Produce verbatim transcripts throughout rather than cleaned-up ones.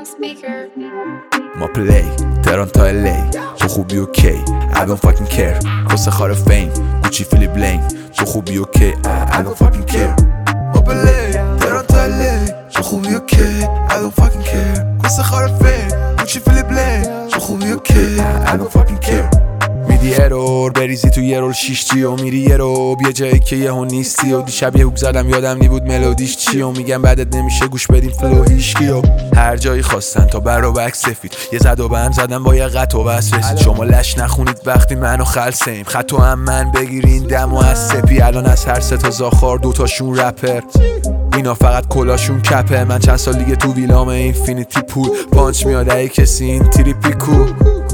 ما پلی تهران تا الی تو خوبی اوکی I don't fucking care کس خار فیم گوچی فیلی بلین تو خوبی اوکی I don't fucking care ما پلی تهران تا الی تو خوبی اوکی I don't fucking care کس خار فیم گوچی فیلی بلین تو خوبی اوکی I don't fucking care میدی ارور بریزی تو یه رول شیشتی و میری یه رو یه جایی که یه هون نیستی و دیشب یه هوک زدم یادم نی بود ملودیش چی و میگم بعدت نمیشه گوش بدیم فلو هیشکی و هر جایی خواستن تا بر و بک سفید یه زد و بند زدم با یه قط و بس رسید شما لش نخونید وقتی منو خلصیم خط و هم من بگیرین دم و از سپی الان از هر سه تا زاخار دوتاشون رپر اینا فقط کلاشون کپه من چند سال دیگه تو ویلام اینفینیتی پول پانچ میاد ای کسی این تریپی کو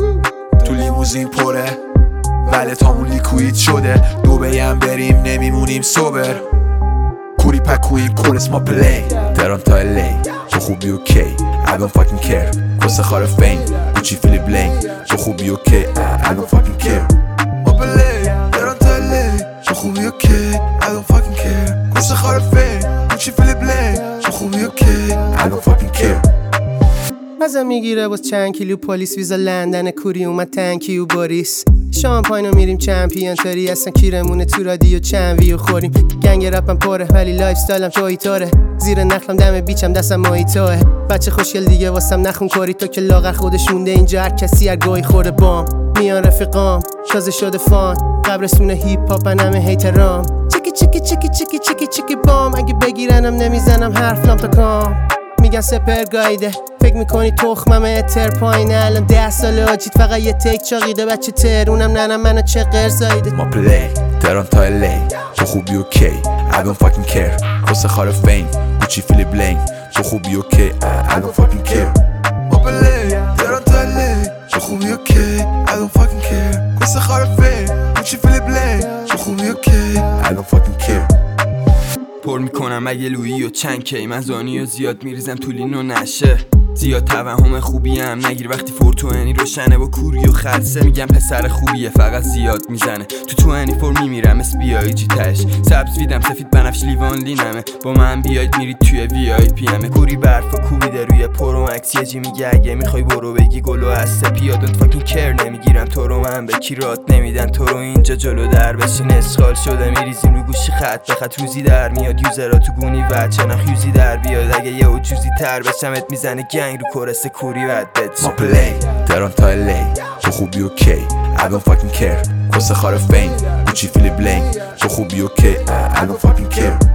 تو لیموزین پره ولی تامون لیکوید شده دوبه هم بریم نمیمونیم سوبر کوری پکویم کورس ما پلی تهران تا الی تو خوبی اوکی I don't fucking care کس خار فیم گوچی فیلی بلین تو خوبی اوکی I don't fucking care ما پلی تهران تا الی تو خوبی اوکی I don't fucking care کس خار فیم گوچی فیلی بلین تو خوبی اوکی I don't fucking care مزه میگیره باز چند کیلو پلیس ویزا لندن کوری اومد تنکیو باریس شامپاینو میریم چمپیون تاری اصلا کیرمونه تو رادیو چند ویو خوریم گنگ رپم پاره ولی لایف استایلم تویتاره زیر نخلم دم بیچم دستم مایتاه بچه خوشگل دیگه واسم نخون کاری تو که لاغر خودش مونده اینجا هر کسی هر گاهی خورده بام میان رفیقام تازه شده فان قبرستون هیپ هاپ همه هیترام چکی چکی چکی چکی چکی چکی بام اگه بگیرنم نمیزنم حرف نام تا کام میگن سپر گایده فکر میکنی تخمم اتر پایینه الان ده ساله آجید فقط یه تک چاقیده بچه ترونم ننم منو چه قرزایده ما پلی تهران تا الی تو خوبی اوکی I don't fucking care کس خار فیم گوچی فیلی بلین تو خوبی اوکی I don't fucking care ما پلی تهران تا الی تو خوبی اوکی I don't fucking care کس خار فیم گوچی فیلی بلین تو خوبی اوکی I don't fucking care پر میکنم اگه لویی و چند کی من زانی و زیاد میریزم تو لین و نشه زیاد توهم خوبی هم نگیر وقتی فورتوئنی روشنه با کوری و خلصه میگم پسر خوبیه فقط زیاد میزنه تو تو انی فور میمیرم اس بی آی جی تش سبز ویدم سفید بنفش لیوان لینمه با من بیاید میرید توی وی آی پی امه کوری برف و کوبیده روی پرو مکس یه جی میگه اگه میخوای برو بگی گلو از سپی آدونت فاکین کر نمیگیرم تو رو من به کی رات نمیدن تو رو اینجا جلو در بشین اسخال شده میریزیم رو گوشی خط به خط روزی در میاد یوزرها تو گونی وچه نخیوزی در بیاد اگه یه وجوزی تر بشمت میزنه گنگ رو کورس کوری بدت ما پلی تهران تا الی تو خوبی اوکی I don't fucking care کس خار فیم گوچی فیلی بلین تو خوبی اوکی I don't fucking care